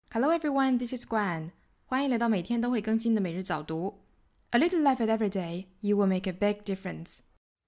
Hello everyone, this is Guan. 欢迎来到每天都会更新的每日早读。A little effort every day, you will make a big difference.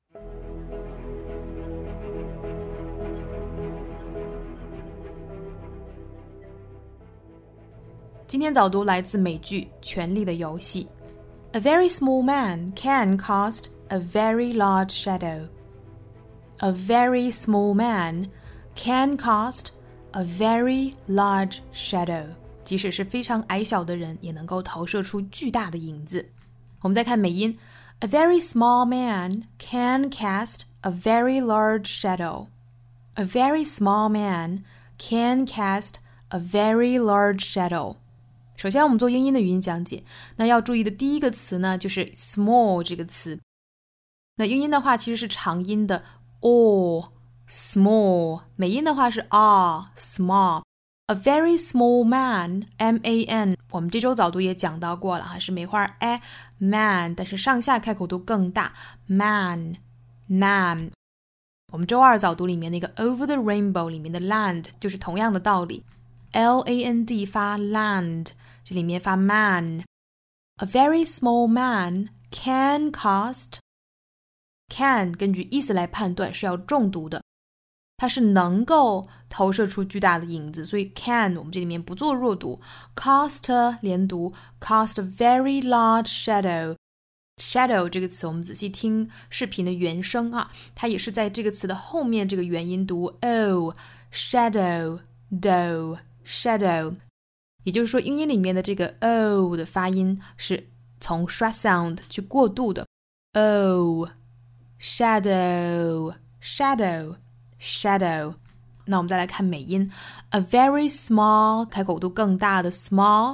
今天早读来自美剧《权力的游戏》。A very small man can cast a very large shadow. A very small man can cast a very large shadow. 即使是非常矮小的人也能够投射出巨大的影子。我们再看美音 A very small man can cast a very large shadow. A very small man can cast a very large shadow. 首先我们做英音的语音讲解，那要注意的第一个词呢就是 small 这个词。那英音的话其实是长音的 o small， 美音的话是 r small。A very small man, M-A-N 我们这周早读也讲到过了是梅花 a man， 但是上下开口度更大 man。 我们周二早读里面那个 Over the Rainbow 里面的 land 就是同样的道理， L-A-N-D 发 land， 这里面发 man。 A very small man can cast， can 根据意思来判断是要重读的，它是能够投射出巨大的影子，所以 can 我们这里面不做弱读， cast 连读 cast a very large shadow。 shadow 这个词我们仔细听视频的原声它也是在这个词的后面这个元音读 o shadow do shadow， 也就是说英音里面的这个 o 的发音是从 short sound 去过渡的 o shadow shadow。 那我们再来看美音 A very small 开口度更大的 small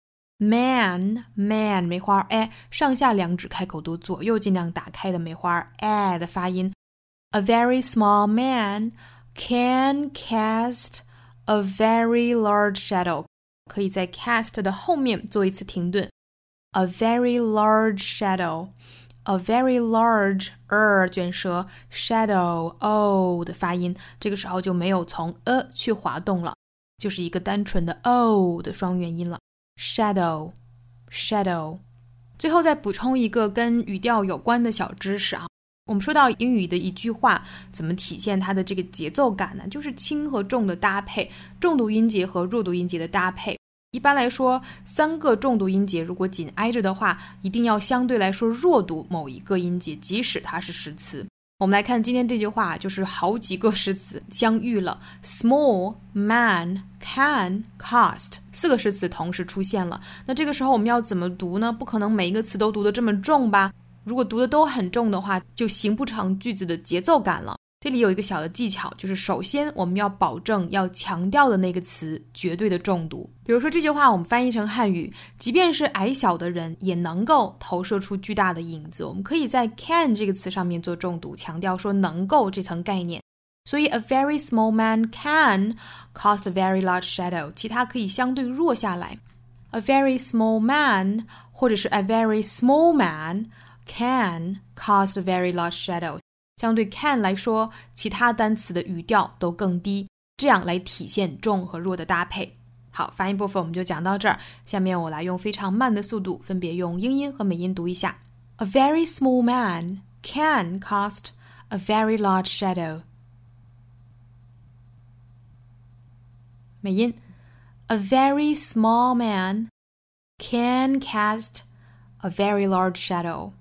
man 梅花 a 上下两指开口度左右尽量打开的梅花 a 的发音 A very small man can cast a very large shadow， 可以在 cast 的后面做一次停顿 A very large shadow。 A very large 卷舌 shadow o 的发音，这个时候就没有从去滑动了，就是一个单纯的 o 的双元音了 shadow。 最后再补充一个跟语调有关的小知识我们说到英语的一句话怎么体现它的这个节奏感呢？就是轻和重的搭配，重读音节和弱读音节的搭配。一般来说3个重读音节如果紧挨着的话，一定要相对来说弱读某一个音节，即使它是实词。我们来看今天这句话，就是好几个实词相遇了， Small man can cast 4个实词同时出现了。那这个时候我们要怎么读呢？不可能每一个词都读得这么重吧，如果读得都很重的话就形不成句子的节奏感了。这里有一个小的技巧，就是首先我们要保证要强调的那个词绝对的重读。比如说这句话我们翻译成汉语，即便是矮小的人也能够投射出巨大的影子，我们可以在 can 这个词上面做重读，强调说能够这层概念。所以 A very small man can cast a very large shadow， 其他可以相对弱下来， A very small man 或者是 A very small man can cast a very large shadow，相对 can 来说，其他单词的语调都更低，这样来体现重和弱的搭配。好，发音部分我们就讲到这儿，下面我来用非常慢的速度分别用英音和美音读一下。 A very small man can cast a very large shadow。 美音 A very small man can cast a very large shadow。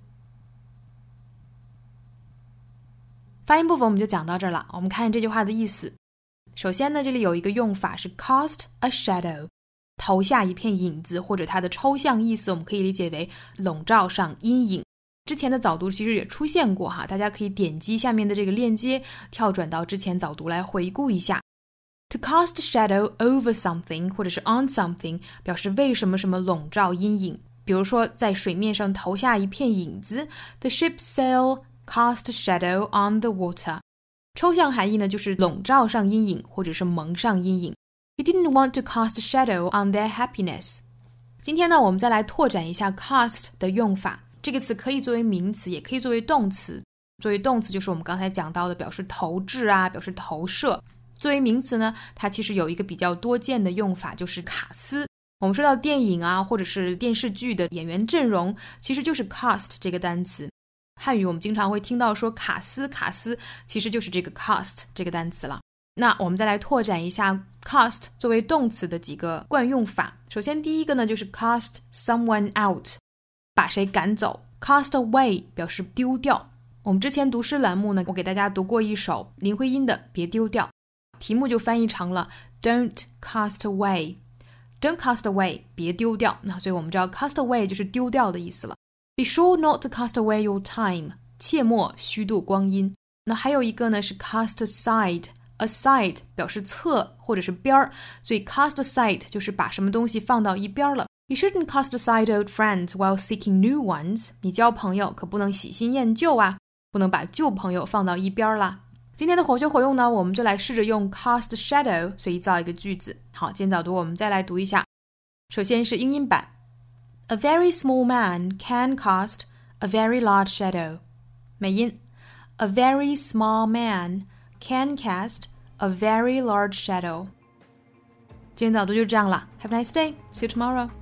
发音部分我们就讲到这儿了，我们看这句话的意思。首先呢，这里有一个用法是 cast a shadow， 投下一片影子，或者它的抽象意思我们可以理解为笼罩上阴影。之前的早读其实也出现过大家可以点击下面的这个链接跳转到之前早读来回顾一下。 To cast a shadow over something 或者是 on something 表示为什么什么笼罩阴影，比如说在水面上投下一片影子 The ship sail cast a shadow on the water。 抽象含义呢就是笼罩上阴影或者是蒙上阴影。 He didn't want to cast a shadow on their happiness。 今天呢我们再来拓展一下 cast 的用法，这个词可以作为名词也可以作为动词。作为动词就是我们刚才讲到的表示投掷表示投射， 作为名词呢，它其实有一个比较多见的用法，就是卡司。我们说到电影啊，或者是电视剧的演员阵容，其实就是 cast 这个单词。汉语我们经常会听到说卡司，其实就是这个 cast 这个单词了。那我们再来拓展一下 cast 作为动词的几个惯用法。首先第一个呢，就是 cast someone out， 把谁赶走。 cast away 表示丢掉。我们之前读诗栏目呢，我给大家读过一首林徽因的《别丢掉》，题目就翻译成了 Don't cast away， Don't cast away， 别丢掉。那所以我们知道 cast away 就是丢掉的意思了。Be sure not to cast away your time， 切莫虚度光阴。那还有一个呢是 cast aside，aside 表示侧或者是边儿，所以 cast aside 就是把什么东西放到一边了。You shouldn't cast aside old friends while seeking new ones， 你交朋友可不能喜新厌旧啊，不能把旧朋友放到一边啦。今天的活学活用呢，我们就来试着用 cast shadow 随意造一个句子。好，今天早读我们再来读一下。首先是英音版， A very small man can cast a very large shadow。 美音， A very small man can cast a very large shadow。 今天早读就这样了， Have a nice day, see you tomorrow。